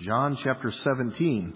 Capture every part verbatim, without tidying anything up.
John chapter seventeen.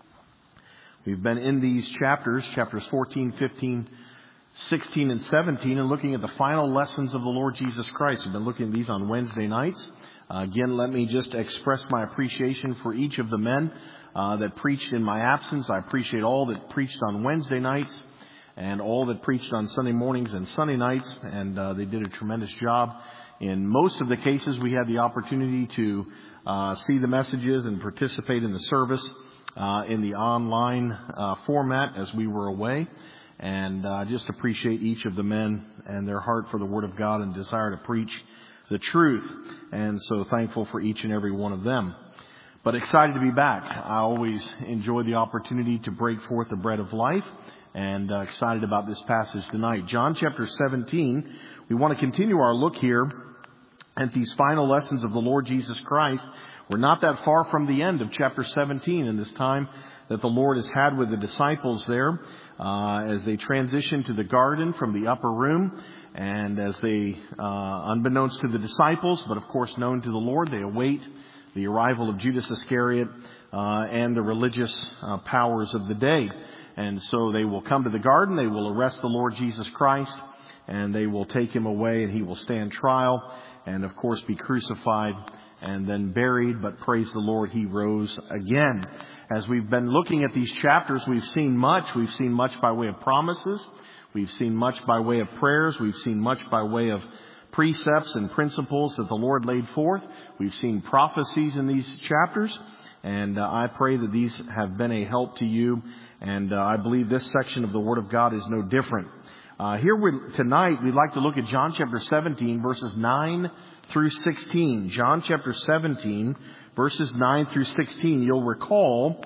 We've been in these chapters, chapters fourteen, fifteen, sixteen, and seventeen, and looking at the final lessons of the Lord Jesus Christ. We've been looking at these on Wednesday nights. Uh, again, let me just express my appreciation for each of the men uh, that preached in my absence. I appreciate all that preached on Wednesday nights and all that preached on Sunday mornings and Sunday nights, and uh, they did a tremendous job. In most of the cases, we had the opportunity to uh, see the messages and participate in the service uh, in the online uh, format as we were away. And I uh, just appreciate each of the men and their heart for the Word of God and desire to preach the truth. And so thankful for each and every one of them. But excited to be back. I always enjoy the opportunity to break forth the bread of life, and uh, excited about this passage tonight. John chapter seventeen. We want to continue our look here at these final lessons of the Lord Jesus Christ. We're not that far from the end of chapter seventeen in this time that the Lord has had with the disciples there uh, as they transition to the garden from the upper room, and as they, uh, unbeknownst to the disciples, but of course known to the Lord, they await the arrival of Judas Iscariot uh, and the religious uh, powers of the day. And so they will come to the garden, they will arrest the Lord Jesus Christ, and they will take him away, and he will stand trial and of course be crucified and then buried. But praise the Lord, he rose again. As we've been looking at these chapters, we've seen much. We've seen much by way of promises. We've seen much by way of prayers. We've seen much by way of precepts and principles that the Lord laid forth. We've seen prophecies in these chapters. And uh, I pray that these have been a help to you. And uh, I believe this section of the Word of God is no different. Uh, here we, tonight, we'd like to look at John chapter seventeen, verses nine through sixteen. John chapter seventeen, verses nine through sixteen. You'll recall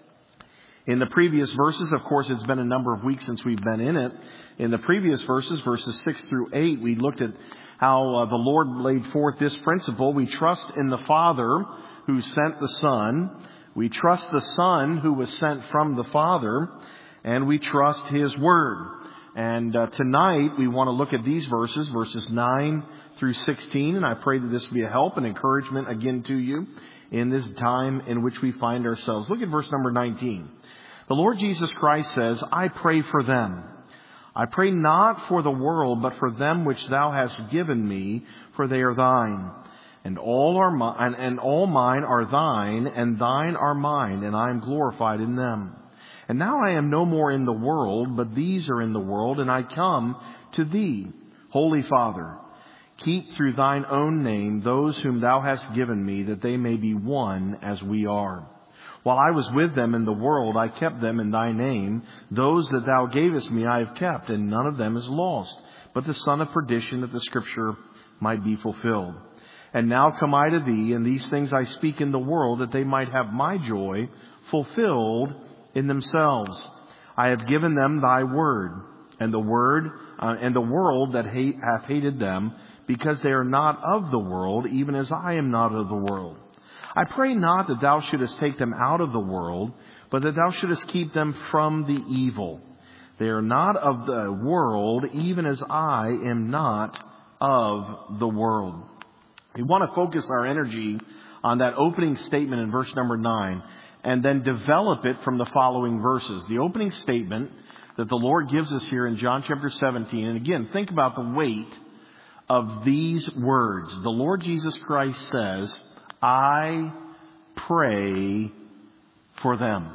in the previous verses, of course, it's been a number of weeks since we've been in it. In the previous verses, verses six through eight, we looked at how uh, the Lord laid forth this principle. We trust in the Father who sent the Son. We trust the Son who was sent from the Father. And we trust His Word. And uh, tonight we want to look at these verses, verses nine through sixteen. And I pray that this will be a help and encouragement again to you in this time in which we find ourselves. Look at verse number nineteen. The Lord Jesus Christ says, I pray for them. I pray not for the world, but for them which thou hast given me, for they are thine. And all are mine, and, and all mine are thine, and thine are mine, and I am glorified in them. And now I am no more in the world, but these are in the world, and I come to thee. Holy Father, keep through thine own name those whom thou hast given me, that they may be one as we are. While I was with them in the world, I kept them in thy name. Those that thou gavest me I have kept, and none of them is lost, but the son of perdition, that the scripture might be fulfilled. And now come I to thee, and these things I speak in the world, that they might have my joy fulfilled in themselves. I have given them thy word, and the word uh, and the world that hate, hath hated them, because they are not of the world, even as I am not of the world. I pray not that thou shouldest take them out of the world, but that thou shouldest keep them from the evil. They are not of the world, even as I am not of the world. We want to focus our energy on that opening statement in verse number nine, and then develop it from the following verses. The opening statement that the Lord gives us here in John chapter seventeen. And again, think about the weight of these words. The Lord Jesus Christ says, I pray for them.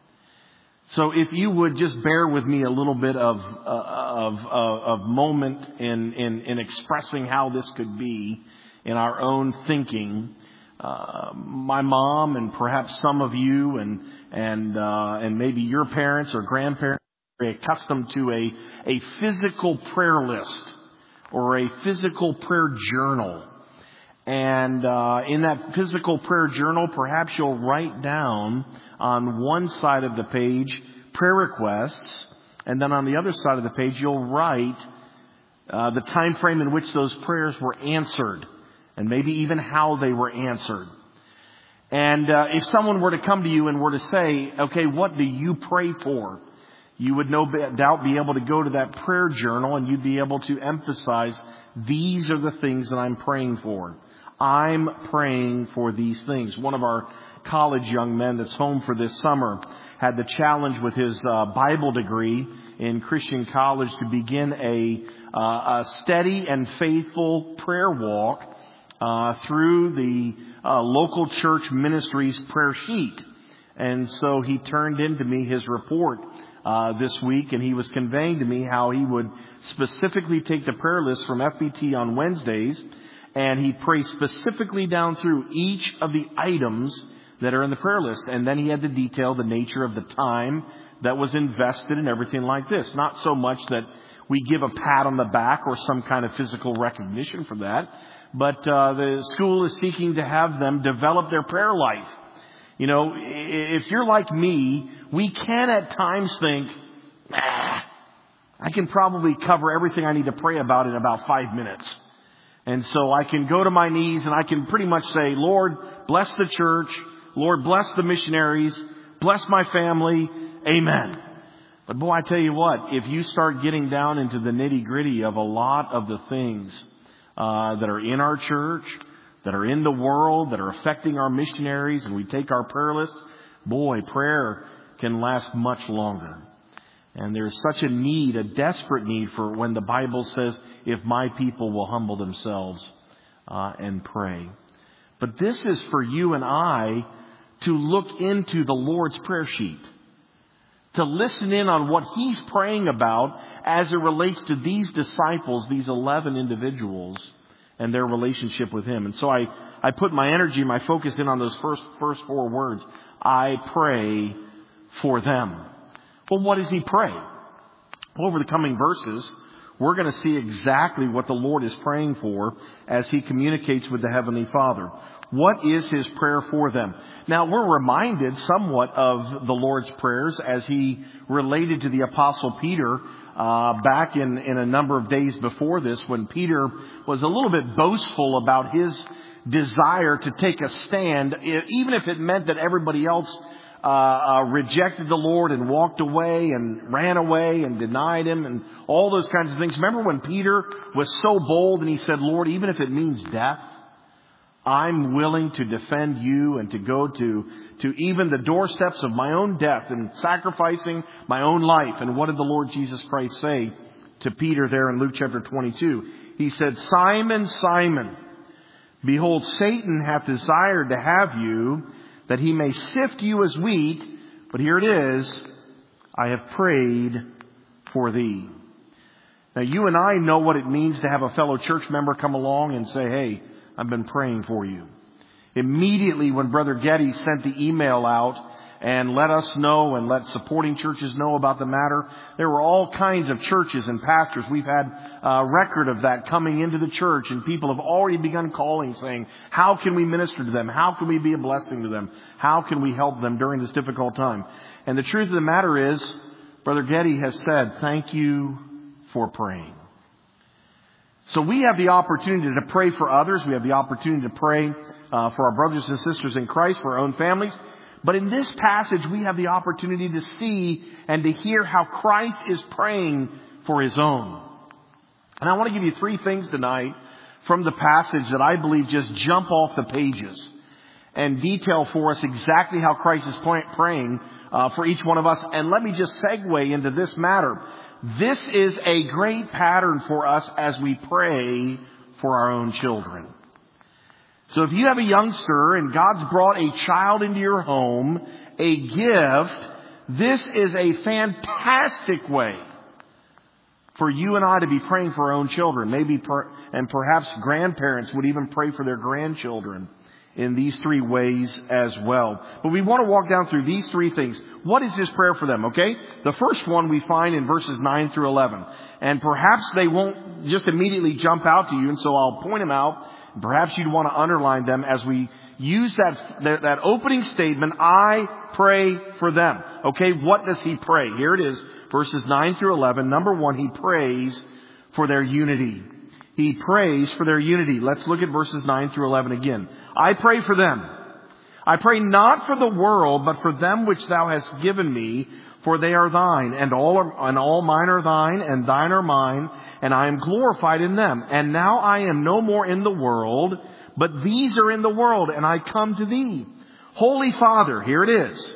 So if you would just bear with me a little bit of uh, of, uh, of moment in, in, in expressing how this could be in our own thinking. Uh, my mom and perhaps some of you and and uh, and maybe your parents or grandparents are accustomed to a a physical prayer list or a physical prayer journal. And uh, in that physical prayer journal, perhaps you'll write down on one side of the page prayer requests, and then on the other side of the page you'll write uh, the time frame in which those prayers were answered, and maybe even how they were answered. And uh, if someone were to come to you and were to say, okay, what do you pray for? You would no doubt be able to go to that prayer journal and you'd be able to emphasize, these are the things that I'm praying for. I'm praying for these things. One of our college young men that's home for this summer had the challenge with his uh, Bible degree in Christian college to begin a, uh, a steady and faithful prayer walk uh, through the uh, local church ministry's prayer sheet. And so he turned in to me his report uh, this week, and he was conveying to me how he would specifically take the prayer list from F B T on Wednesdays, and he'd pray specifically down through each of the items that are in the prayer list. And then he had to detail the nature of the time that was invested in everything like this. Not so much that we give a pat on the back or some kind of physical recognition for that, but uh, the school is seeking to have them develop their prayer life. You know, if you're like me, we can at times think, ah, I can probably cover everything I need to pray about in about five minutes. And so I can go to my knees and I can pretty much say, Lord, bless the church. Lord, bless the missionaries. Bless my family. Amen. But boy, I tell you what, if you start getting down into the nitty gritty of a lot of the things uh, that are in our church, that are in the world, that are affecting our missionaries, and we take our prayer list, boy, prayer can last much longer. And there's such a need, a desperate need for when the Bible says, if my people will humble themselves uh, and pray. But this is for you and I to look into the Lord's prayer sheet, to listen in on what He's praying about as it relates to these disciples, these eleven individuals, and their relationship with Him. And so I, I put my energy, my focus in on those first, first four words. I pray for them. Well, what does He pray? Well, over the coming verses, we're going to see exactly what the Lord is praying for as He communicates with the Heavenly Father. What is His prayer for them? Now, we're reminded somewhat of the Lord's prayers as He related to the Apostle Peter uh, back in, in a number of days before this, when Peter was a little bit boastful about his desire to take a stand, even if it meant that everybody else uh, uh, rejected the Lord and walked away and ran away and denied Him and all those kinds of things. Remember when Peter was so bold and he said, Lord, even if it means death, I'm willing to defend you and to go to, to even the doorsteps of my own death and sacrificing my own life. And what did the Lord Jesus Christ say to Peter there in Luke chapter twenty-two? He said, Simon, Simon, behold, Satan hath desired to have you, that he may sift you as wheat. But here it is, I have prayed for thee. Now, you and I know what it means to have a fellow church member come along and say, hey, I've been praying for you. Immediately when Brother Getty sent the email out and let us know and let supporting churches know about the matter, there were all kinds of churches and pastors. We've had a record of that coming into the church, and people have already begun calling saying, how can we minister to them? How can we be a blessing to them? How can we help them during this difficult time? And the truth of the matter is, Brother Getty has said, thank you for praying. So we have the opportunity to pray for others. We have the opportunity to pray uh, for our brothers and sisters in Christ, for our own families. But in this passage, we have the opportunity to see and to hear how Christ is praying for His own. And I want to give you three things tonight from the passage that I believe just jump off the pages and detail for us exactly how Christ is praying uh, for each one of us. And let me just segue into this matter. This is a great pattern for us as we pray for our own children. So if you have a youngster and God's brought a child into your home, a gift, this is a fantastic way for you and I to be praying for our own children. Maybe, per, and perhaps grandparents would even pray for their grandchildren in these three ways as well. But we want to walk down through these three things. What is His prayer for them, okay? The first one we find in verses nine through eleven. And perhaps they won't just immediately jump out to you, and so I'll point them out. Perhaps you'd want to underline them as we use that, that, that opening statement, I pray for them. Okay, what does He pray? Here it is, verses nine through eleven. Number one, He prays for their unity. He prays for their unity. Let's look at verses nine through eleven again. I pray for them. I pray not for the world, but for them which Thou hast given me, for they are Thine, and all are, and all mine are Thine, and Thine are mine, and I am glorified in them. And now I am no more in the world, but these are in the world, and I come to Thee. Holy Father, here it is.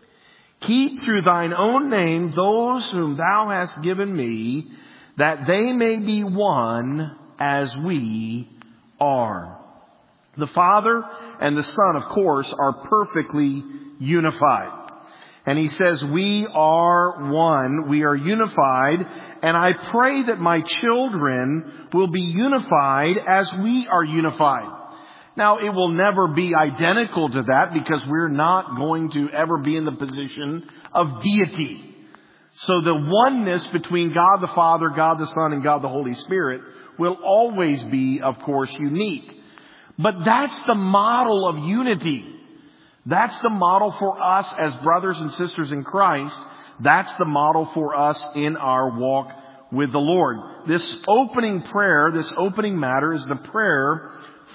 Keep through thine own name those whom thou hast given me, that they may be one as we are. The Father and the Son, of course, are perfectly unified. And he says, we are one, we are unified, and I pray that my children will be unified as we are unified. Now, it will never be identical to that because we're not going to ever be in the position of deity. So the oneness between God the Father, God the Son, and God the Holy Spirit will always be, of course, unique. But that's the model of unity. That's the model for us as brothers and sisters in Christ. That's the model for us in our walk with the Lord. This opening prayer, this opening matter is the prayer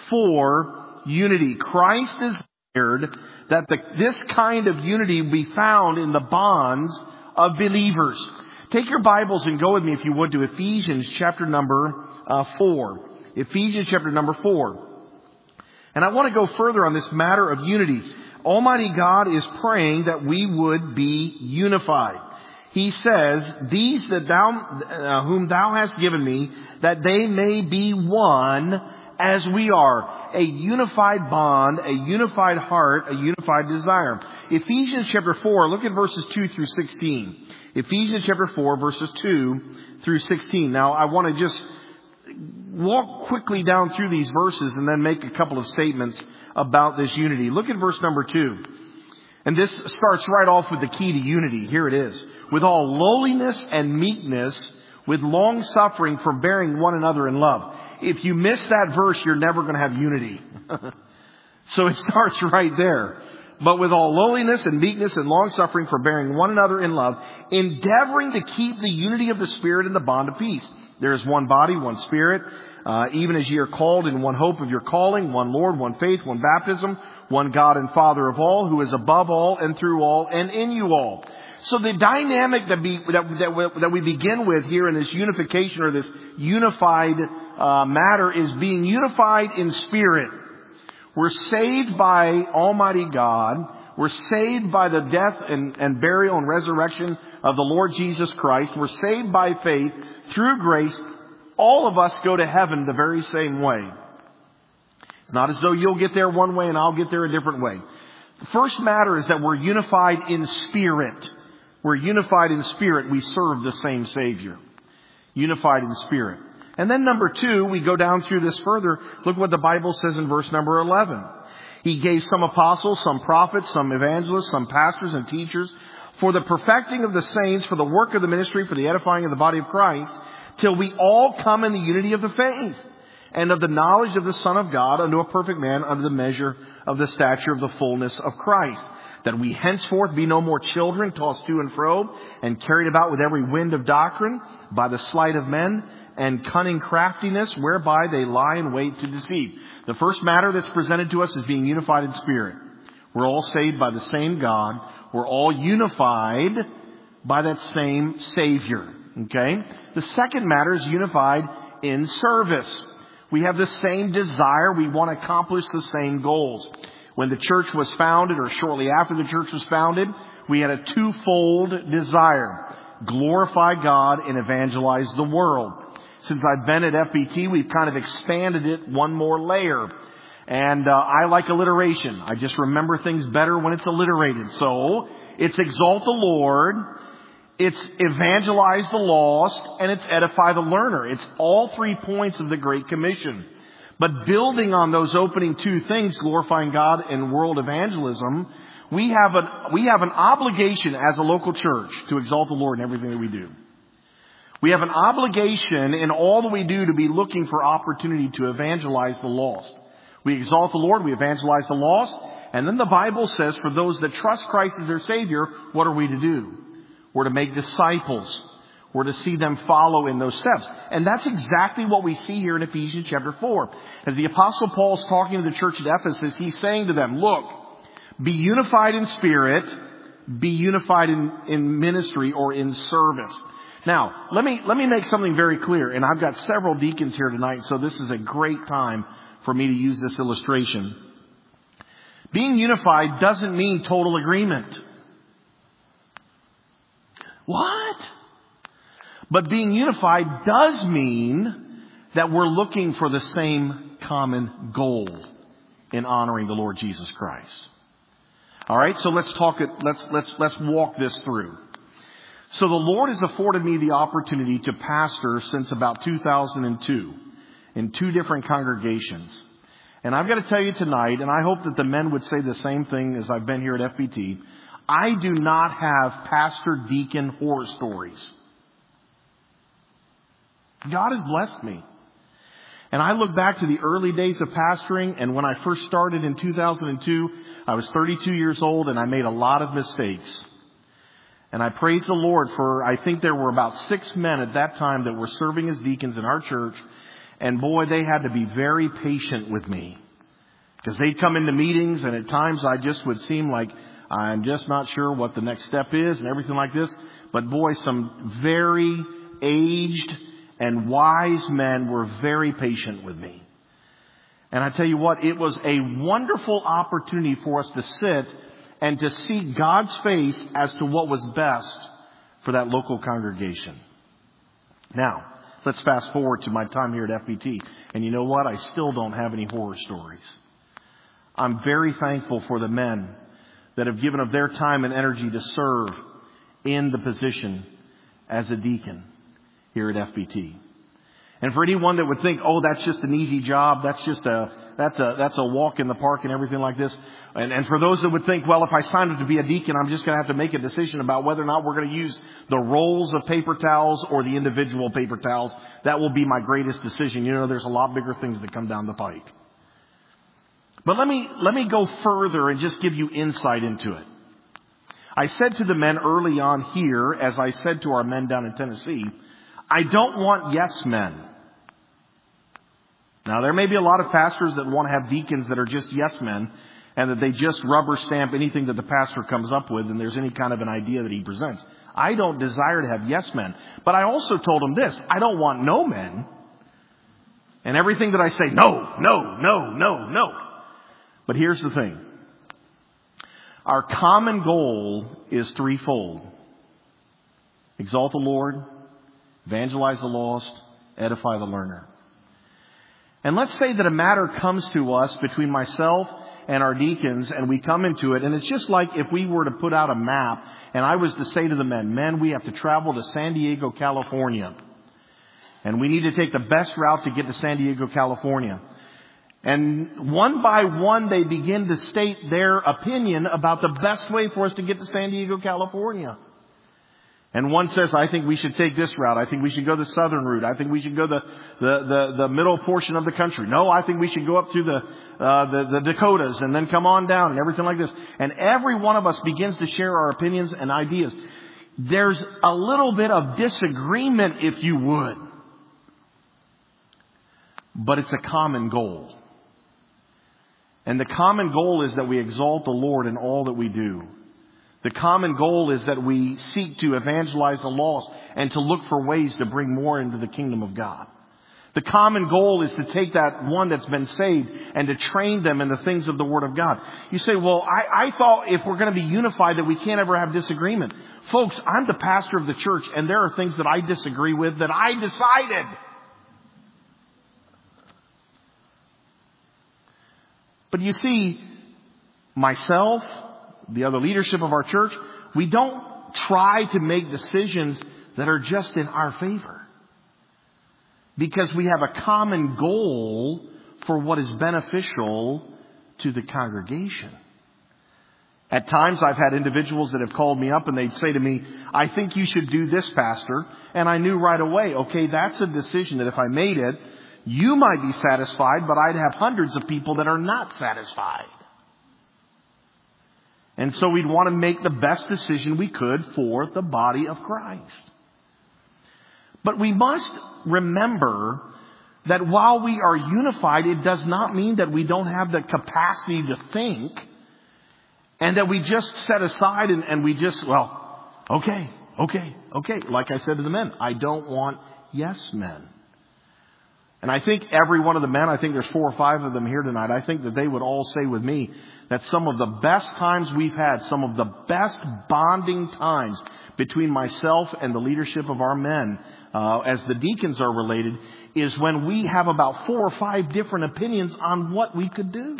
for unity. Christ desired that the, this kind of unity be found in the bonds of believers. Take your Bibles and go with me, if you would, to Ephesians chapter number uh, four. Ephesians chapter number four. And I want to go further on this matter of unity. Almighty God is praying that we would be unified. He says, these that thou, uh, whom thou hast given me, that they may be one as we are. A unified bond, a unified heart, a unified desire. Ephesians chapter four, look at verses two through sixteen. Ephesians chapter four, verses two through sixteen. Now, I want to just walk quickly down through these verses and then make a couple of statements about this unity. Look at verse number two. And this starts right off with the key to unity. Here it is. With all lowliness and meekness, with long suffering, forbearing one another in love. If you miss that verse, you're never going to have unity. So it starts right there. But with all lowliness and meekness and long suffering, forbearing one another in love, endeavoring to keep the unity of the Spirit in the bond of peace. There is one body, one Spirit, uh, even as ye are called in one hope of your calling, one Lord, one faith, one baptism, one God and Father of all, who is above all and through all and in you all. So the dynamic that, be, that, that, we, that we begin with here in this unification or this unified uh, matter is being unified in spirit. We're saved by Almighty God. We're saved by the death and, and burial and resurrection of the Lord Jesus Christ. We're saved by faith through grace. All of us go to heaven the very same way. It's not as though you'll get there one way and I'll get there a different way. The first matter is that we're unified in spirit. We're unified in spirit. We serve the same Savior. Unified in spirit. And then number two, we go down through this further. Look what the Bible says in verse number eleven. He gave some apostles, some prophets, some evangelists, some pastors and teachers for the perfecting of the saints, for the work of the ministry, for the edifying of the body of Christ, till we all come in the unity of the faith and of the knowledge of the Son of God unto a perfect man, under the measure of the stature of the fullness of Christ. That we henceforth be no more children, tossed to and fro, and carried about with every wind of doctrine, by the sleight of men, and cunning craftiness, whereby they lie in wait to deceive. The first matter that's presented to us is being unified in spirit. We're all saved by the same God. We're all unified by that same Savior. Okay? The second matter is unified in service. We have the same desire. We want to accomplish the same goals. When the church was founded, or shortly after the church was founded, we had a twofold desire. Glorify God and evangelize the world. Since I've been at F B T, we've kind of expanded it one more layer. And uh, I like alliteration. I just remember things better when it's alliterated. So it's exalt the Lord, it's evangelize the lost, and it's edify the learner. It's all three points of the Great Commission. But building on those opening two things, glorifying God and world evangelism, we have an, we have an obligation as a local church to exalt the Lord in everything that we do. We have an obligation in all that we do to be looking for opportunity to evangelize the lost. We exalt the Lord, we evangelize the lost, and then the Bible says for those that trust Christ as their Savior, what are we to do? We're to make disciples. We're to see them follow in those steps. And that's exactly what we see here in Ephesians chapter four. As the Apostle Paul is talking to the church at Ephesus, he's saying to them, look, be unified in spirit, be unified in, in ministry or in service. Now, let me, let me make something very clear. And I've got several deacons here tonight, so this is a great time for me to use this illustration. Being unified doesn't mean total agreement. What? But being unified does mean that we're looking for the same common goal in honoring the Lord Jesus Christ. All right, so let's talk it. Let's let's let's walk this through. So the Lord has afforded me the opportunity to pastor since about two thousand two in two different congregations. And I've got to tell you tonight, and I hope that the men would say the same thing as I've been here at F B T, I do not have pastor deacon horror stories. God has blessed me. And I look back to the early days of pastoring, and when I first started in two thousand two, I was thirty-two years old, and I made a lot of mistakes. And I praise the Lord for, I think there were about six men at that time that were serving as deacons in our church. And boy, they had to be very patient with me. Because they'd come into meetings, and at times I just would seem like I'm just not sure what the next step is and everything like this. But boy, some very aged and wise men were very patient with me. And I tell you what, it was a wonderful opportunity for us to sit and to see God's face as to what was best for that local congregation. Now, let's fast forward to my time here at F B T. And you know what? I still don't have any horror stories. I'm very thankful for the men that have given of their time and energy to serve in the position as a deacon here at F B T. And for anyone that would think, oh, that's just an easy job, that's just a that's a that's a walk in the park and everything like this. And, and for those that would think, well, if I signed up to be a deacon, I'm just going to have to make a decision about whether or not we're going to use the rolls of paper towels or the individual paper towels. That will be my greatest decision. You know, there's a lot bigger things that come down the pike. But let me let me go further and just give you insight into it. I said to the men early on here, as I said to our men down in Tennessee, I don't want yes men. Now, there may be a lot of pastors that want to have deacons that are just yes men and that they just rubber stamp anything that the pastor comes up with and there's any kind of an idea that he presents. I don't desire to have yes men. But I also told them this, I don't want no men. And everything that I say, no, no, no, no, no. But here's the thing. Our common goal is threefold. Exalt the Lord, evangelize the lost, edify the learner. And let's say that a matter comes to us between myself and our deacons, and we come into it, and it's just like if we were to put out a map, and I was to say to the men, men, we have to travel to San Diego, California. And we need to take the best route to get to San Diego, California. And one by one, they begin to state their opinion about the best way for us to get to San Diego, California. And one says, I think we should take this route. I think we should go the southern route. I think we should go the, the, the, the middle portion of the country. No, I think we should go up through the, uh, the, the Dakotas and then come on down and everything like this. And every one of us begins to share our opinions and ideas. There's a little bit of disagreement, if you would. But it's a common goal. And the common goal is that we exalt the Lord in all that we do. The common goal is that we seek to evangelize the lost and to look for ways to bring more into the kingdom of God. The common goal is to take that one that's been saved and to train them in the things of the Word of God. You say, well, I, I thought if we're going to be unified that we can't ever have disagreement. Folks, I'm the pastor of the church, and there are things that I disagree with that I decided. But you see, myself, the other leadership of our church, we don't try to make decisions that are just in our favor. Because we have a common goal for what is beneficial to the congregation. At times I've had individuals that have called me up and they'd say to me, I think you should do this, Pastor. And I knew right away, okay, that's a decision that if I made it, you might be satisfied, but I'd have hundreds of people that are not satisfied. And so we'd want to make the best decision we could for the body of Christ. But we must remember that while we are unified, it does not mean that we don't have the capacity to think and that we just set aside and, and we just, well, okay, okay, okay. Like I said to the men, I don't want yes men. And I think every one of the men, I think there's four or five of them here tonight, I think that they would all say with me that some of the best times we've had, some of the best bonding times between myself and the leadership of our men, uh, as the deacons are related, is when we have about four or five different opinions on what we could do.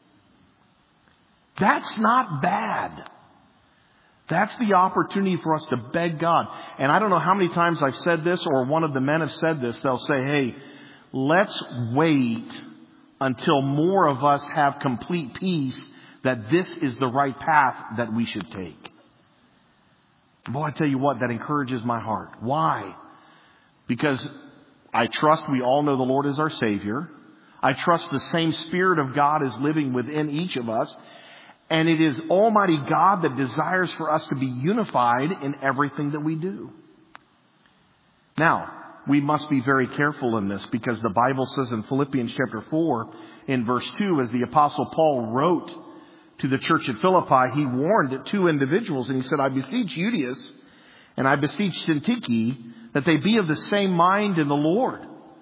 That's not bad. That's the opportunity for us to beg God. And I don't know how many times I've said this, or one of the men have said this. They'll say, hey, let's wait until more of us have complete peace that this is the right path that we should take. Boy, I tell you what, that encourages my heart. Why? Because I trust we all know the Lord is our Savior. I trust the same Spirit of God is living within each of us. And it is Almighty God that desires for us to be unified in everything that we do. Now, we must be very careful in this, because the Bible says in Philippians chapter four, in verse two, as the Apostle Paul wrote to the church at Philippi, he warned two individuals, and he said, I beseech Euodias and I beseech Syntyche that they be of the same mind in the Lord.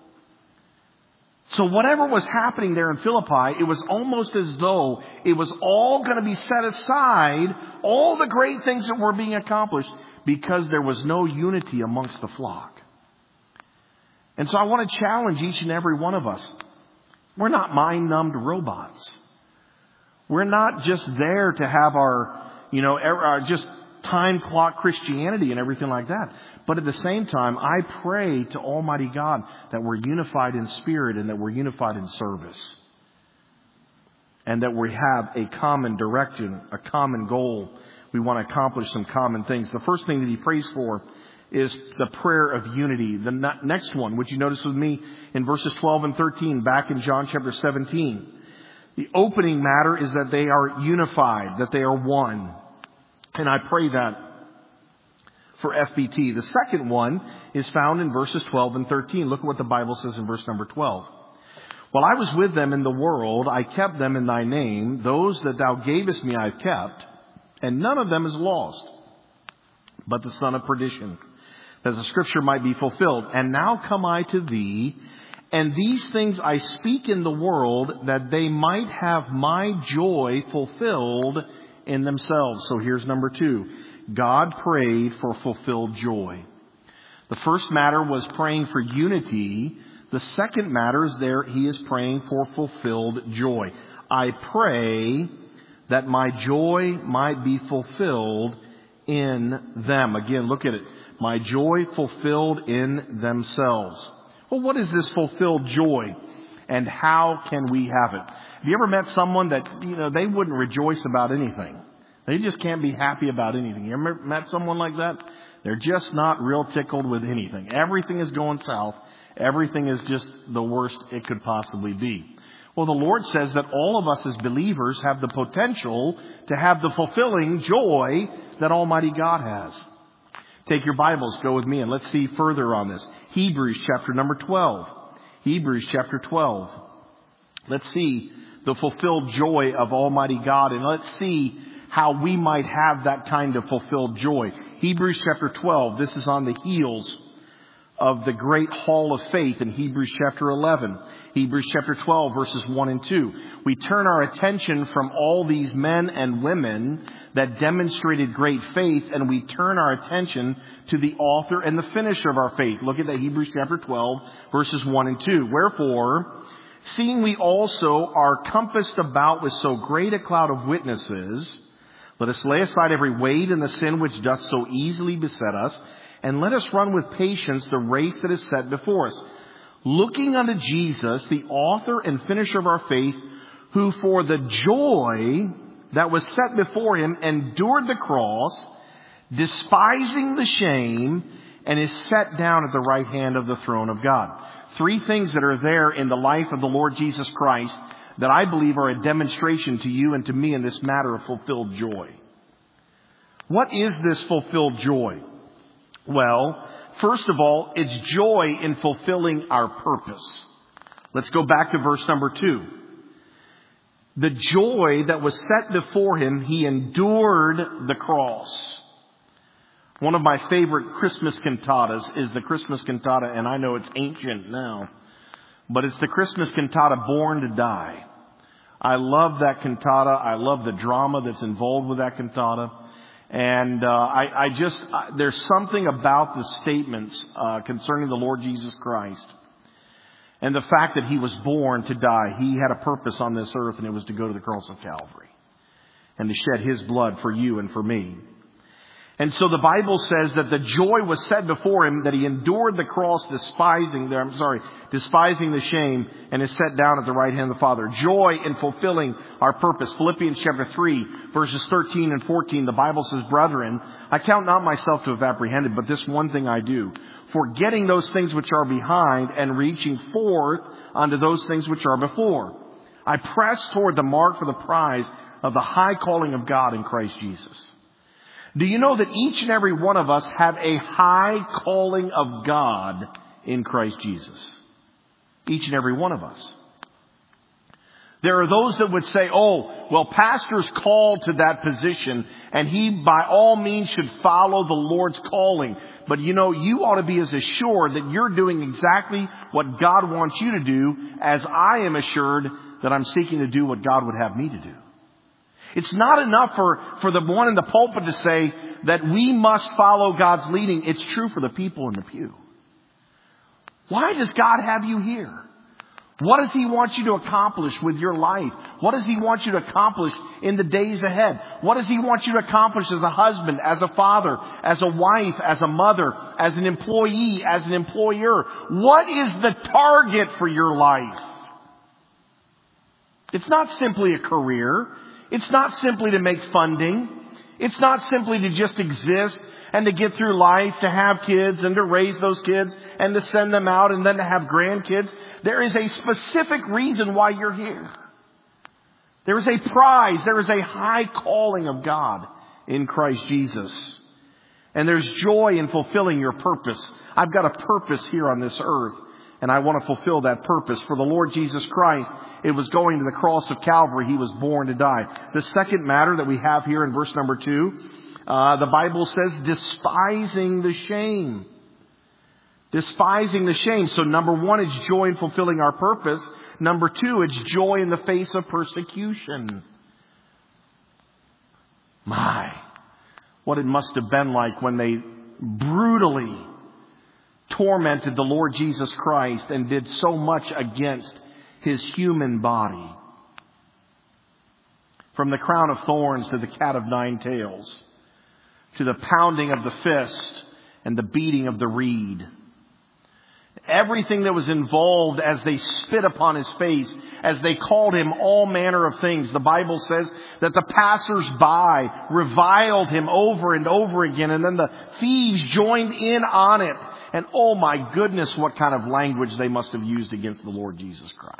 So whatever was happening there in Philippi, it was almost as though it was all going to be set aside, all the great things that were being accomplished, because there was no unity amongst the flock. And so I want to challenge each and every one of us. We're not mind-numbed robots. We're not just there to have our, you know, our just time clock Christianity and everything like that. But at the same time, I pray to Almighty God that we're unified in spirit and that we're unified in service. And that we have a common direction, a common goal. We want to accomplish some common things. The first thing that he prays for is the prayer of unity. The next one, which you notice with me in verses twelve and thirteen, back in John chapter seventeen. The opening matter is that they are unified, that they are one. And I pray that for F B T. The second one is found in verses twelve and thirteen. Look at what the Bible says in verse number twelve. While I was with them in the world, I kept them in thy name. Those that thou gavest me I've kept, and none of them is lost, but the son of perdition, that the scripture might be fulfilled. And now come I to thee, and these things I speak in the world, that they might have my joy fulfilled in themselves. So here's number two. God prayed for fulfilled joy. The first matter was praying for unity. The second matter is there, he is praying for fulfilled joy. I pray that my joy might be fulfilled in them. Again, look at it. My joy fulfilled in themselves. Well, what is this fulfilled joy, and how can we have it? Have you ever met someone that, you know, they wouldn't rejoice about anything? They just can't be happy about anything. You ever met someone like that? They're just not real tickled with anything. Everything is going south. Everything is just the worst it could possibly be. Well, the Lord says that all of us as believers have the potential to have the fulfilling joy that Almighty God has. Take your Bibles, go with me, and let's see further on this. Hebrews chapter number twelve. Hebrews chapter twelve. Let's see the fulfilled joy of Almighty God, and let's see how we might have that kind of fulfilled joy. Hebrews chapter twelve. This is on the heels of the great hall of faith in Hebrews chapter eleven. Hebrews chapter twelve, verses one and two. We turn our attention from all these men and women that demonstrated great faith, and we turn our attention to the author and the finisher of our faith. Look at that, Hebrews chapter twelve, verses one and two. Wherefore, seeing we also are compassed about with so great a cloud of witnesses, let us lay aside every weight and the sin which doth so easily beset us, and let us run with patience the race that is set before us, looking unto Jesus, the author and finisher of our faith, who for the joy that was set before him endured the cross, despising the shame, and is set down at the right hand of the throne of God. Three things that are there in the life of the Lord Jesus Christ that I believe are a demonstration to you and to me in this matter of fulfilled joy. What is this fulfilled joy? Well, first of all, it's joy in fulfilling our purpose. Let's go back to verse number two. The joy that was set before him, he endured the cross. One of my favorite Christmas cantatas is the Christmas cantata, and I know it's ancient now, but it's the Christmas cantata, Born to Die. I love that cantata. I love the drama that's involved with that cantata. And uh, I, I just, I, there's something about the statements uh, concerning the Lord Jesus Christ and the fact that He was born to die. He had a purpose on this earth, and it was to go to the cross of Calvary and to shed His blood for you and for me. And so the Bible says that the joy was set before Him, that He endured the cross, despising the, I'm sorry, despising the shame, and is set down at the right hand of the Father. Joy in fulfilling our purpose. Philippians chapter three, verses thirteen and fourteen, the Bible says, Brethren, I count not myself to have apprehended, but this one thing I do, forgetting those things which are behind and reaching forth unto those things which are before. I press toward the mark for the prize of the high calling of God in Christ Jesus. Do you know that each and every one of us have a high calling of God in Christ Jesus? Each and every one of us. There are those that would say, oh, well, pastor's called to that position, and he by all means should follow the Lord's calling. But you know, you ought to be as assured that you're doing exactly what God wants you to do as I am assured that I'm seeking to do what God would have me to do. It's not enough for, for the one in the pulpit to say that we must follow God's leading. It's true for the people in the pew. Why does God have you here? What does He want you to accomplish with your life? What does He want you to accomplish in the days ahead? What does He want you to accomplish as a husband, as a father, as a wife, as a mother, as an employee, as an employer? What is the target for your life? It's not simply a career. It's not simply to make funding. It's not simply to just exist and to get through life, to have kids and to raise those kids and to send them out and then to have grandkids. There is a specific reason why you're here. There is a prize. There is a high calling of God in Christ Jesus. And there's joy in fulfilling your purpose. I've got a purpose here on this earth, and I want to fulfill that purpose. For the Lord Jesus Christ, it was going to the cross of Calvary. He was born to die. The second matter that we have here in verse number two, uh, the Bible says, despising the shame. Despising the shame. So number one, it's joy in fulfilling our purpose. Number two, it's joy in the face of persecution. My, what it must have been like when they brutally tormented the Lord Jesus Christ and did so much against His human body. From the crown of thorns to the cat of nine tails, to the pounding of the fist and the beating of the reed. Everything that was involved as they spit upon His face, as they called Him all manner of things. The Bible says that the passers-by reviled Him over and over again, and then the thieves joined in on it. And oh my goodness, what kind of language they must have used against the Lord Jesus Christ.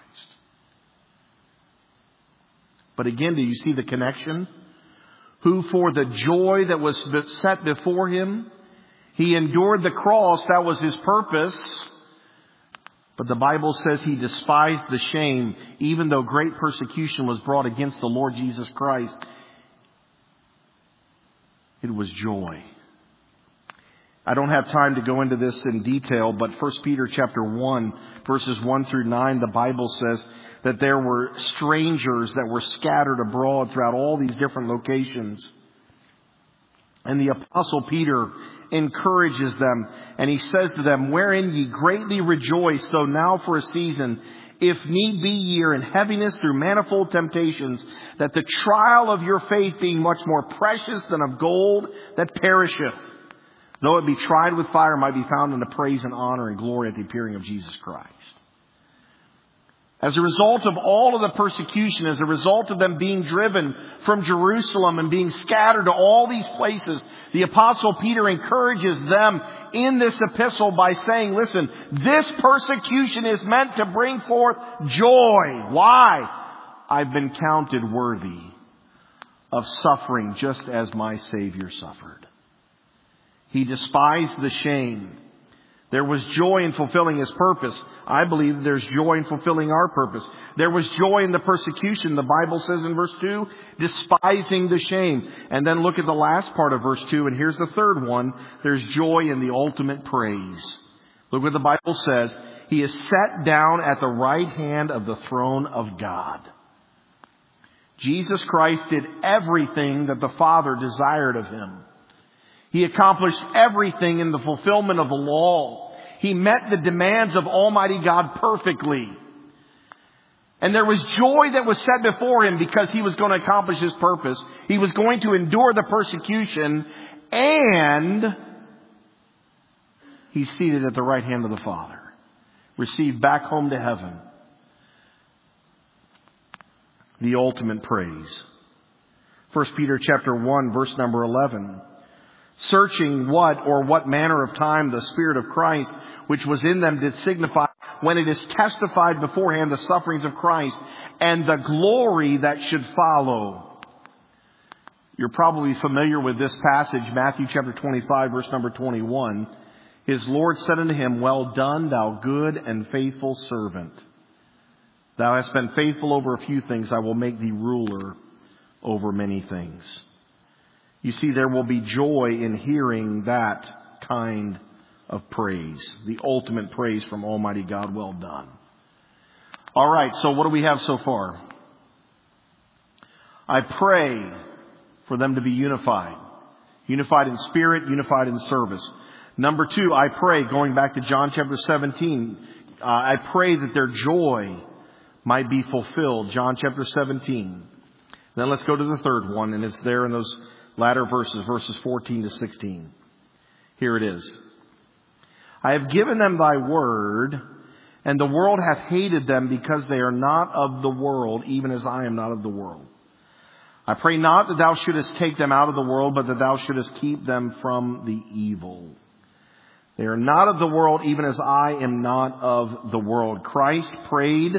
But again, do you see the connection? Who for the joy that was set before Him, He endured the cross. That was His purpose. But the Bible says He despised the shame, even though great persecution was brought against the Lord Jesus Christ. It was joy. I don't have time to go into this in detail, but First Peter chapter one, verses one through nine, the Bible says that there were strangers that were scattered abroad throughout all these different locations. And the Apostle Peter encourages them, and he says to them, wherein ye greatly rejoice, though now for a season, if need be, ye are in heaviness through manifold temptations, that the trial of your faith being much more precious than of gold that perisheth, though it be tried with fire, might be found unto praise and honor and glory at the appearing of Jesus Christ. As a result of all of the persecution, as a result of them being driven from Jerusalem and being scattered to all these places, the Apostle Peter encourages them in this epistle by saying, listen, this persecution is meant to bring forth joy. Why? I've been counted worthy of suffering just as my Savior suffered. He despised the shame. There was joy in fulfilling His purpose. I believe there's joy in fulfilling our purpose. There was joy in the persecution. The Bible says in verse two, despising the shame. And then look at the last part of verse two, and here's the third one. There's joy in the ultimate praise. Look what the Bible says. He is set down at the right hand of the throne of God. Jesus Christ did everything that the Father desired of him. He accomplished everything in the fulfillment of the law. He met the demands of Almighty God perfectly. And there was joy that was set before him because he was going to accomplish his purpose. He was going to endure the persecution, and he's seated at the right hand of the Father, received back home to heaven the ultimate praise. First Peter chapter one, verse number eleven. Searching what or what manner of time the Spirit of Christ, which was in them, did signify, when it is testified beforehand the sufferings of Christ and the glory that should follow. You're probably familiar with this passage, Matthew chapter twenty-five, verse number twenty-one. His Lord said unto him, Well done, thou good and faithful servant. Thou hast been faithful over a few things. I will make thee ruler over many things. You see, there will be joy in hearing that kind of praise. The ultimate praise from Almighty God. Well done. All right, so what do we have so far? I pray for them to be unified. Unified in spirit, unified in service. Number two, I pray, going back to John chapter seventeen, uh, I pray that their joy might be fulfilled. John chapter seventeen. Then let's go to the third one, and it's there in those latter verses, verses fourteen to sixteen. Here it is. I have given them thy word, and the world hath hated them because they are not of the world, even as I am not of the world. I pray not that thou shouldest take them out of the world, but that thou shouldest keep them from the evil. They are not of the world, even as I am not of the world. Christ prayed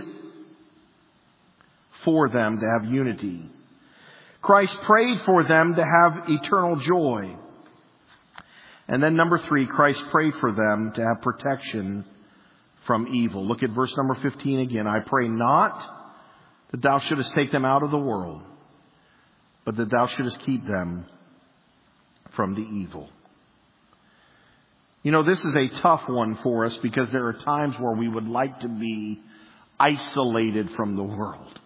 for them to have unity. Christ prayed for them to have eternal joy. And then number three, Christ prayed for them to have protection from evil. Look at verse number fifteen again. I pray not that thou shouldest take them out of the world, but that thou shouldest keep them from the evil. You know, this is a tough one for us because there are times where we would like to be isolated from the world.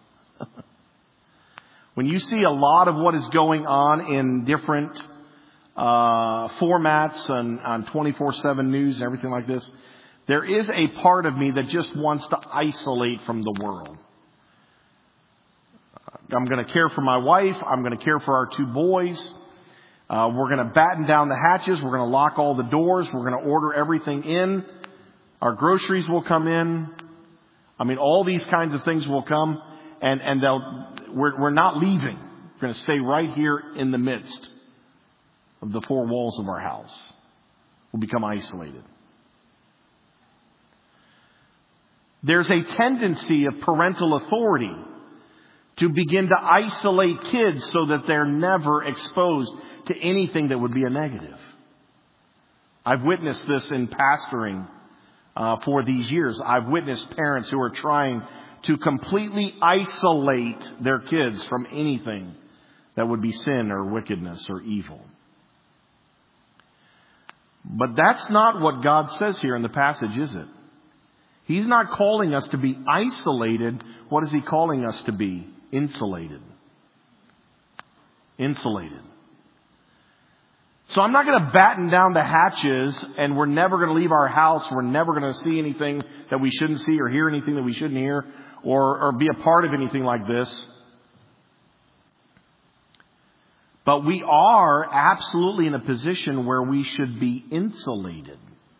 When you see a lot of what is going on in different uh, formats and on twenty-four seven news and everything like this, there is a part of me that just wants to isolate from the world. I'm going to care for my wife. I'm going to care for our two boys. Uh, we're going to batten down the hatches. We're going to lock all the doors. We're going to order everything in. Our groceries will come in. I mean, all these kinds of things will come. And, and they'll, we're, we're not leaving. We're going to stay right here in the midst of the four walls of our house. We'll become isolated. There's a tendency of parental authority to begin to isolate kids so that they're never exposed to anything that would be a negative. I've witnessed this in pastoring uh, for these years. I've witnessed parents who are trying to completely isolate their kids from anything that would be sin or wickedness or evil. But that's not what God says here in the passage, is it? He's not calling us to be isolated. What is He calling us to be? Insulated. Insulated. So I'm not going to batten down the hatches and we're never going to leave our house. We're never going to see anything that we shouldn't see or hear anything that we shouldn't hear or, or be a part of anything like this. But we are absolutely in a position where we should be insulated.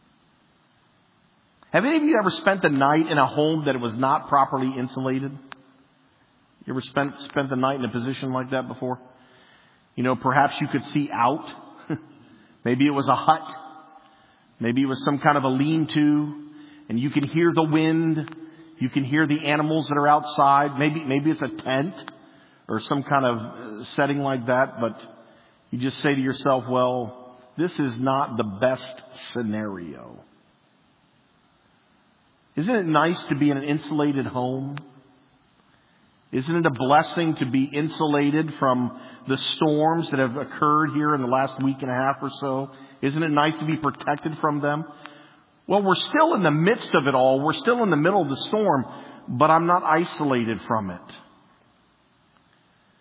Have any of you ever spent the night in a home that was not properly insulated? You ever spent spent the night in a position like that before? You know, perhaps you could see out. Maybe it was a hut. Maybe it was some kind of a lean-to. And you can hear the wind. You can hear the animals that are outside. Maybe maybe it's a tent or some kind of setting like that. But you just say to yourself, well, this is not the best scenario. Isn't it nice to be in an insulated home? Isn't it a blessing to be insulated from the storms that have occurred here in the last week and a half or so? Isn't it nice to be protected from them? Well, we're still in the midst of it all. We're still in the middle of the storm, but I'm not isolated from it.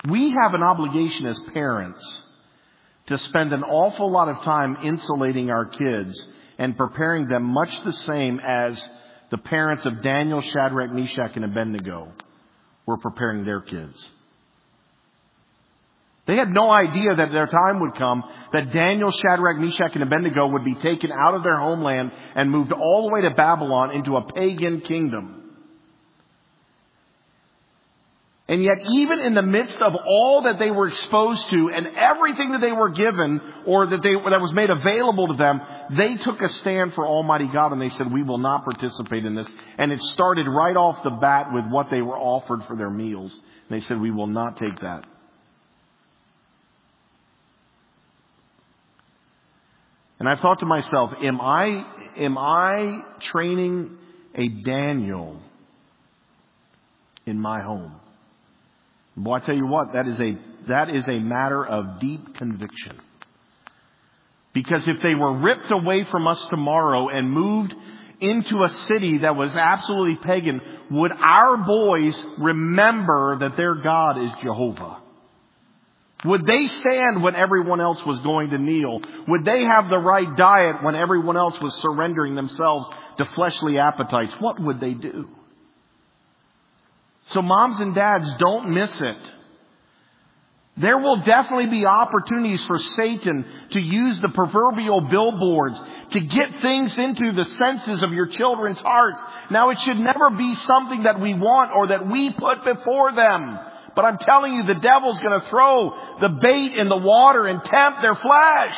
We have an obligation as parents to spend an awful lot of time insulating our kids and preparing them much the same as the parents of Daniel, Shadrach, Meshach, and Abednego were preparing their kids. They had no idea that their time would come, that Daniel, Shadrach, Meshach, and Abednego would be taken out of their homeland and moved all the way to Babylon into a pagan kingdom. And yet, even in the midst of all that they were exposed to and everything that they were given or that they that was made available to them, they took a stand for Almighty God and they said, we will not participate in this. And it started right off the bat with what they were offered for their meals. And they said, we will not take that. And I've thought to myself, am I, am I training a Daniel in my home? Boy, I tell you what, that is a, that is a matter of deep conviction. Because if they were ripped away from us tomorrow and moved into a city that was absolutely pagan, would our boys remember that their God is Jehovah? Would they stand when everyone else was going to kneel? Would they have the right diet when everyone else was surrendering themselves to fleshly appetites? What would they do? So moms and dads, don't miss it. There will definitely be opportunities for Satan to use the proverbial billboards to get things into the senses of your children's hearts. Now, it should never be something that we want or that we put before them. But I'm telling you, the devil's going to throw the bait in the water and tempt their flesh.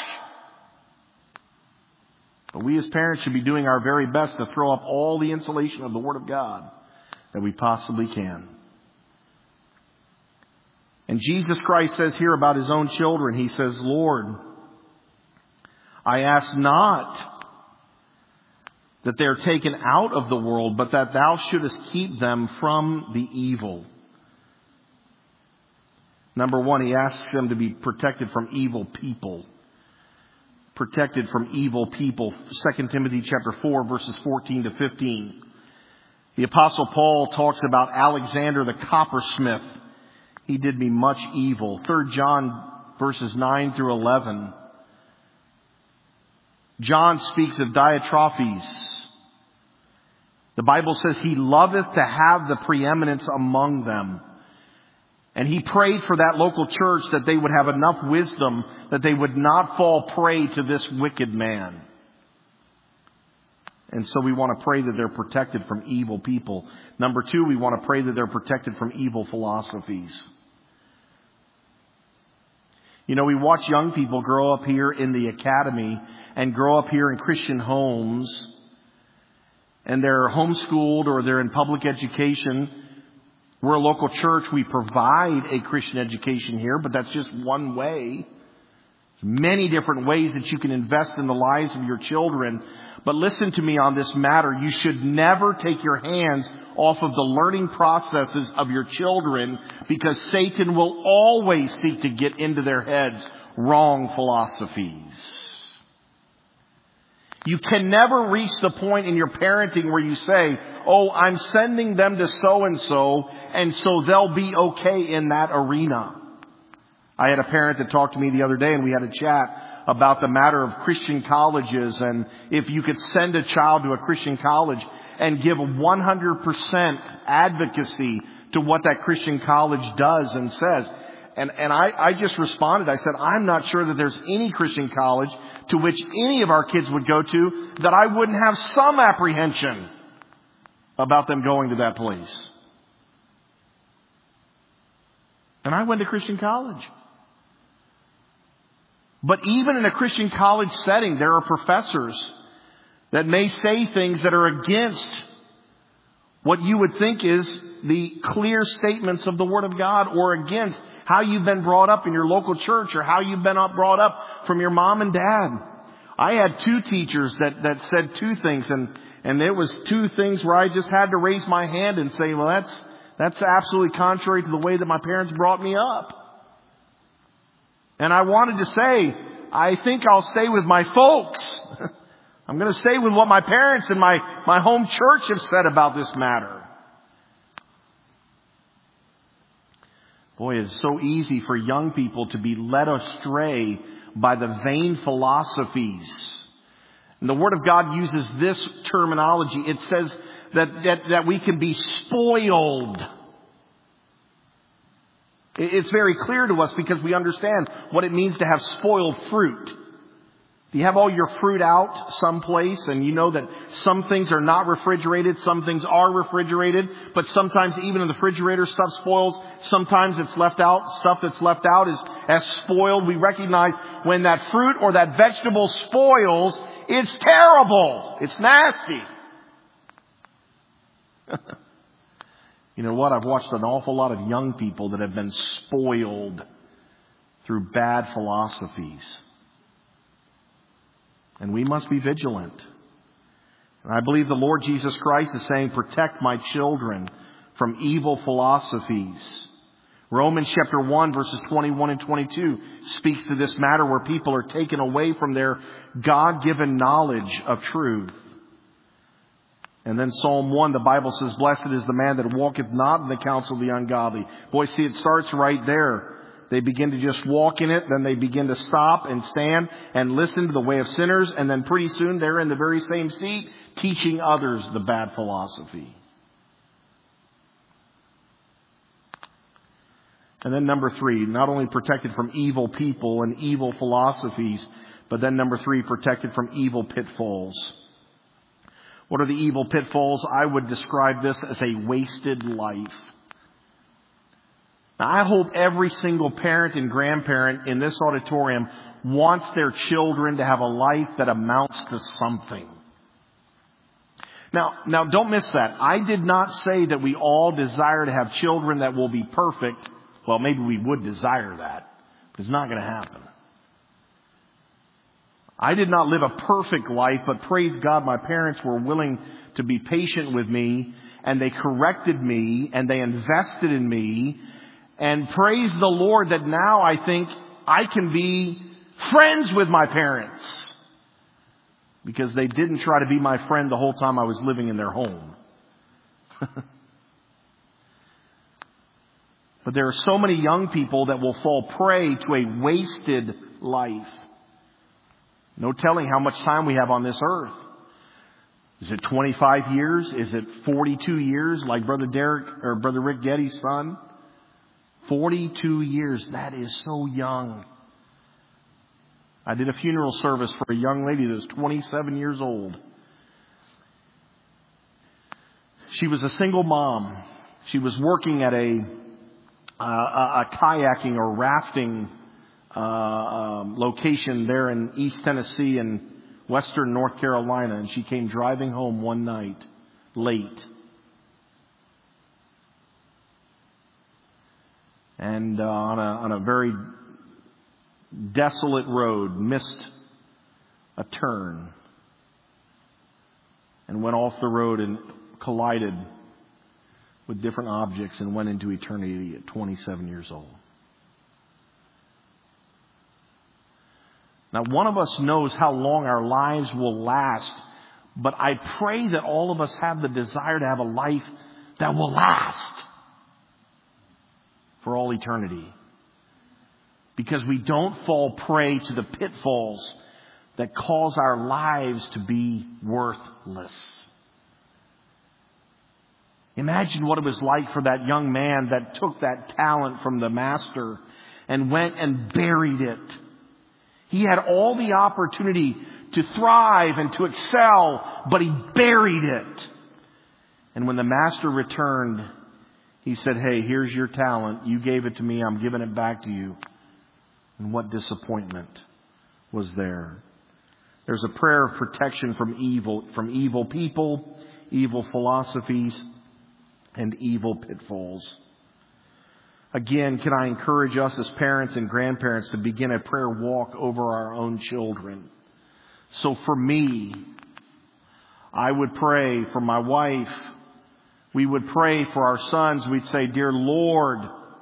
But we as parents should be doing our very best to throw up all the insulation of the Word of God that we possibly can. And Jesus Christ says here about His own children, He says, Lord, I ask not that they are taken out of the world, but that Thou shouldest keep them from the evil. Number one, He asks them to be protected from evil people. Protected from evil people. Second Timothy chapter four, verses fourteen to fifteen. The Apostle Paul talks about Alexander the coppersmith. He did me much evil. Third John verses nine through eleven. John speaks of Diotrephes. The Bible says he loveth to have the preeminence among them. And he prayed for that local church that they would have enough wisdom that they would not fall prey to this wicked man. And so we want to pray that they're protected from evil people. Number two, we want to pray that they're protected from evil philosophies. You know, we watch young people grow up here in the academy and grow up here in Christian homes. And they're homeschooled or they're in public education. We're a local church. We provide a Christian education here, but that's just one way. Many different ways that you can invest in the lives of your children. But listen to me on this matter. You should never take your hands off of the learning processes of your children, because Satan will always seek to get into their heads wrong philosophies. You can never reach the point in your parenting where you say, oh, I'm sending them to so-and-so, and so they'll be okay in that arena. I had a parent that talked to me the other day, and we had a chat about the matter of Christian colleges, and if you could send a child to a Christian college and give one hundred percent advocacy to what that Christian college does and says. And, and I, I just responded. I said, I'm not sure that there's any Christian college to which any of our kids would go to that I wouldn't have some apprehension about them going to that place. And I went to Christian college. But even in a Christian college setting, there are professors that may say things that are against what you would think is the clear statements of the Word of God, or against how you've been brought up in your local church, or how you've been brought up from your mom and dad. I had two teachers that, that said two things, and, and it was two things where I just had to raise my hand and say, well, that's, that's absolutely contrary to the way that my parents brought me up. And I wanted to say, I think I'll stay with my folks. I'm going to stay with what my parents and my, my home church have said about this matter. Boy, it's so easy for young people to be led astray by the vain philosophies. And the Word of God uses this terminology. It says that, that, that we can be spoiled. It's very clear to us because we understand what it means to have spoiled fruit. Do you have all your fruit out someplace and you know that some things are not refrigerated, some things are refrigerated, but sometimes even in the refrigerator stuff spoils. Sometimes it's left out. Stuff that's left out is as spoiled. We recognize when that fruit or that vegetable spoils, it's terrible. It's nasty. You know what? I've watched an awful lot of young people that have been spoiled through bad philosophies. And we must be vigilant. And I believe the Lord Jesus Christ is saying, protect my children from evil philosophies. Romans chapter one verses twenty-one and twenty-two speaks to this matter where people are taken away from their God-given knowledge of truth. And then Psalm one, the Bible says, blessed is the man that walketh not in the counsel of the ungodly. Boy, see, it starts right there. They begin to just walk in it, then they begin to stop and stand and listen to the way of sinners, and then pretty soon they're in the very same seat teaching others the bad philosophy. And then number three, not only protected from evil people and evil philosophies, but then number three, protected from evil pitfalls. What are the evil pitfalls? I would describe this as a wasted life. Now, I hope every single parent and grandparent in this auditorium wants their children to have a life that amounts to something. Now, now don't miss that. I did not say that we all desire to have children that will be perfect. Well, maybe we would desire that, but it's not going to happen. I did not live a perfect life, but praise God, my parents were willing to be patient with me, and they corrected me, and they invested in me. And praise the Lord that now I think I can be friends with my parents. Because they didn't try to be my friend the whole time I was living in their home. But there are so many young people that will fall prey to a wasted life. No telling how much time we have on this earth. Is it twenty-five years? Is it forty-two years like Brother Derek or Brother Rick Getty's son? forty-two years. That is so young. I did a funeral service for a young lady that was twenty-seven years old. She was a single mom. She was working at a uh, a, a kayaking or rafting uh, um, location there in East Tennessee and Western North Carolina, and she came driving home one night late. And uh, on a on a very desolate road, missed a turn and went off the road and collided with different objects and went into eternity at twenty-seven years old. Now, one of us knows how long our lives will last, but I pray that all of us have the desire to have a life that will last for all eternity. Because we don't fall prey to the pitfalls that cause our lives to be worthless. Imagine what it was like for that young man that took that talent from the master and went and buried it. He had all the opportunity to thrive and to excel, but he buried it. And when the master returned, he said, hey, here's your talent. You gave it to me. I'm giving it back to you. And what disappointment was there? There's a prayer of protection from evil, from evil people, evil philosophies, and evil pitfalls. Again, can I encourage us as parents and grandparents to begin a prayer walk over our own children? So for me, I would pray for my wife. We would pray for our sons. We'd say, dear Lord,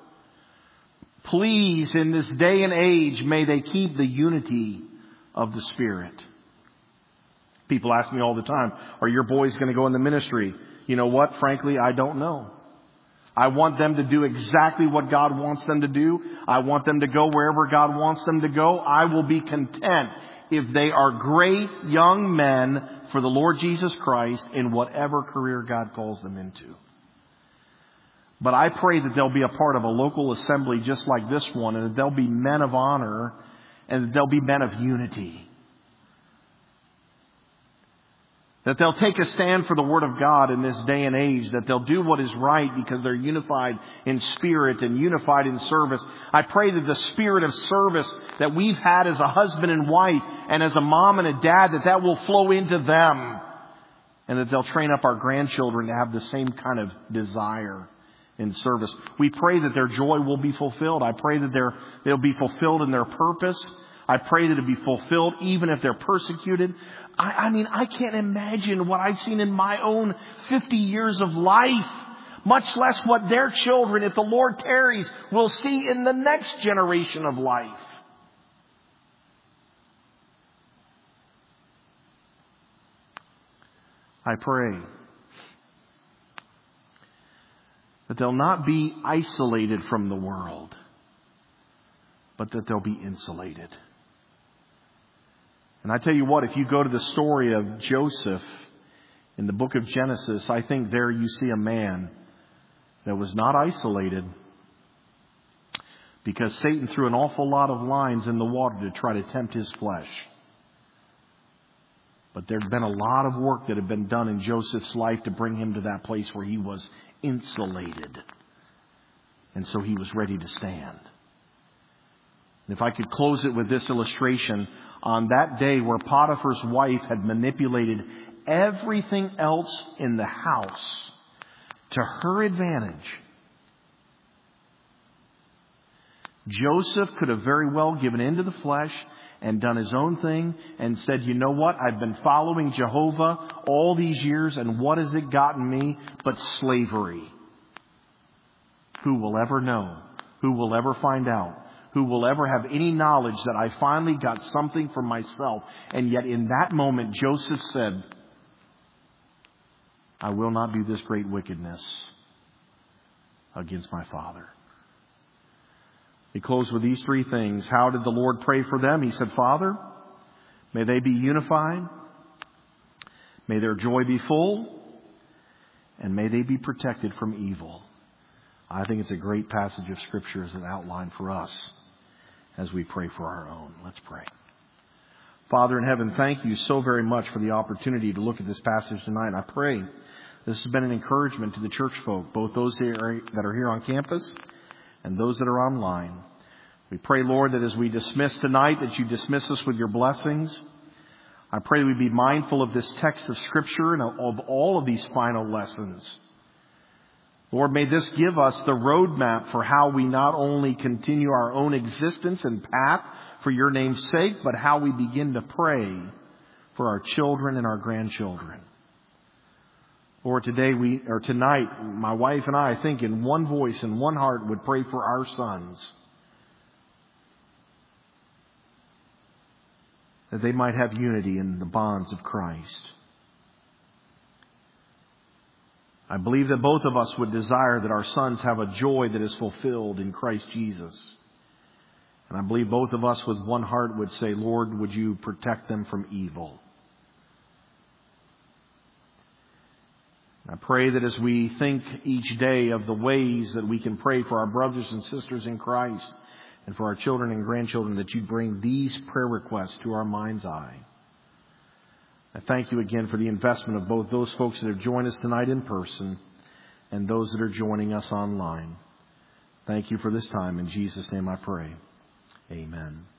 please, in this day and age, may they keep the unity of the Spirit. People ask me all the time, are your boys going to go in the ministry? You know what? Frankly, I don't know. I want them to do exactly what God wants them to do. I want them to go wherever God wants them to go. I will be content if they are great young men for the Lord Jesus Christ in whatever career God calls them into. But I pray that they'll be a part of a local assembly just like this one, and that they'll be men of honor, and that they'll be men of unity. That they'll take a stand for the Word of God in this day and age. That they'll do what is right because they're unified in spirit and unified in service. I pray that the spirit of service that we've had as a husband and wife and as a mom and a dad, that that will flow into them. And that they'll train up our grandchildren to have the same kind of desire in service. We pray that their joy will be fulfilled. I pray that they're, they'll be fulfilled in their purpose. I pray that it'll be fulfilled even if they're persecuted. I, I mean, I can't imagine what I've seen in my own fifty years of life, much less what their children, if the Lord tarries, will see in the next generation of life. I pray that they'll not be isolated from the world, but that they'll be insulated. And I tell you what, if you go to the story of Joseph in the book of Genesis, I think there you see a man that was not isolated, because Satan threw an awful lot of lines in the water to try to tempt his flesh. But there'd been a lot of work that had been done in Joseph's life to bring him to that place where he was insulated. And so he was ready to stand. And if I could close it with this illustration, on that day where Potiphar's wife had manipulated everything else in the house to her advantage, Joseph could have very well given in to the flesh and done his own thing and said, you know what, I've been following Jehovah all these years, and what has it gotten me but slavery? Who will ever know? Who will ever find out? Who will ever have any knowledge that I finally got something for myself? And yet in that moment, Joseph said, I will not do this great wickedness against my father. He closed with these three things. How did the Lord pray for them? He said, Father, may they be unified. May their joy be full. And may they be protected from evil. I think it's a great passage of Scripture as an outline for us as we pray for our own. Let's pray. Father in heaven, thank you so very much for the opportunity to look at this passage tonight. And I pray this has been an encouragement to the church folk, both those that are here on campus and those that are online. We pray, Lord, that as we dismiss tonight, that you dismiss us with your blessings. I pray we be mindful of this text of Scripture and of all of these final lessons. Lord, may this give us the roadmap for how we not only continue our own existence and path for your name's sake, but how we begin to pray for our children and our grandchildren. Lord, today we, or tonight, my wife and I, I think in one voice and one heart would pray for our sons, that they might have unity in the bonds of Christ. I believe that both of us would desire that our sons have a joy that is fulfilled in Christ Jesus. And I believe both of us with one heart would say, Lord, would you protect them from evil? I pray that as we think each day of the ways that we can pray for our brothers and sisters in Christ and for our children and grandchildren, that you bring these prayer requests to our mind's eye. I thank you again for the investment of both those folks that have joined us tonight in person and those that are joining us online. Thank you for this time. In Jesus' name I pray. Amen.